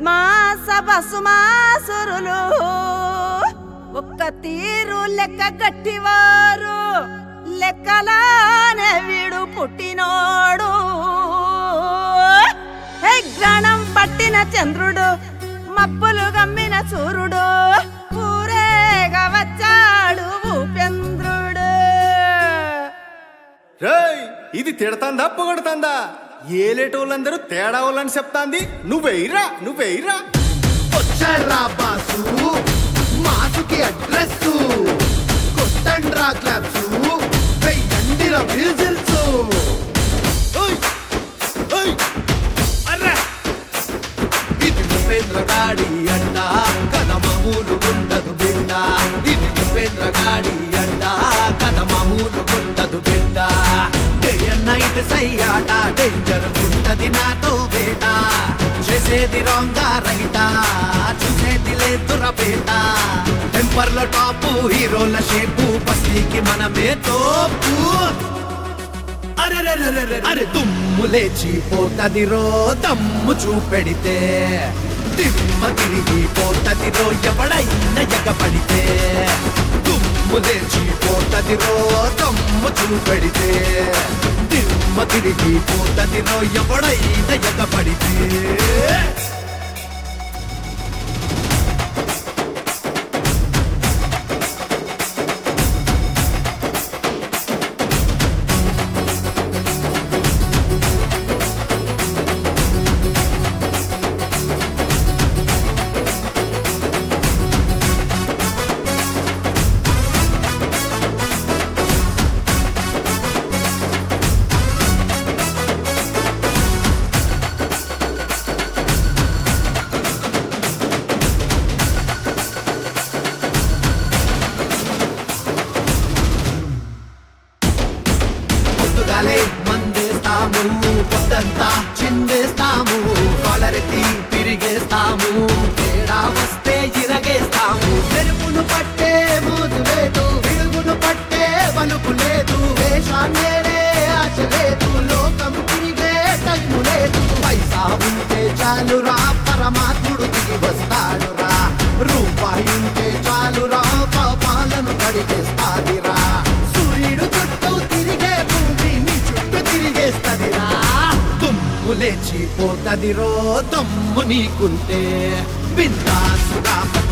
పద్మాస బసుమాసురులు ఒక్క తీరు లెక్క గట్టివారు లెక్కలానే వీడు పుట్టినోడు గ్రహణం పట్టిన చంద్రుడు మబ్బులు గమ్మిన సూర్యుడు ఊరేగా వచ్చాడు భూపేంద్రుడు. ఇది తిడతాందా పొగడుతాందా? ఏలేటోళ్ళందరూ తేడా వాళ్ళని చెప్తాంది. నువ్వేయిరా వచ్చాడ్రా బాసు మాసుకి అడ్రస్ కొట్టండ్రా క్లాప్స్ వెయ్యండిరా విజిల్స్. ఇది ఉపేంద్ర గాడి అంట కథ మామూలు ఉండదు బిడ్డ. ఇది ఉపేంద్ర గాడి అంట కథ మామూలు ఉండదు బిడ్డ. డే అండ్ నైట్ సయ్యాట డేంజర్ ఉంటది నాతో బేట. చేసేది రాంగా రైట చూసేది లేదురా బేట. టెంపర్లో టాపు హీరోల షేపు బస్తీకి మనమే తోపు. అరే దుమ్ము లేచిపోతదిరో దమ్ము చూపెడితే. దిమ్మ తిరిగిపోతదిరో ఎవడైనా ఎగబడితే. దుమ్ము లేచిపోతదిరో దమ్ము చూపెడితే. దిమ్మ తిరిగిపోతదిరో ఎవడైనా ఎగబడితే. మందేస్తాము పొద్దంతా చిందేస్తాము. కాలరెత్తి తిరిగేస్తాము. తేడా వస్తే ఇరగేస్తాము. మెరుగును పట్టే మోజు లేదు విరుగును పట్టే వలుపు లేదు. వేషాన్నేరే ఆశ లేదు లోకం తిరిగే టైము లేదు. పైసా ఉంటే చాలురా పరమాత్ముడు దిగి వస్తాడురా. రూపాయి ఉంటే చాలురా పాపాలను కడిగేస్తాదిరా. సూర్యుడు చుట్టూ తిరిగే భూమి నీ చుట్టూ తిరిగేస్తదిరా. దుమ్ము లేచిపోతదిరో దమ్ము నీకుంటే. బిందాసుగా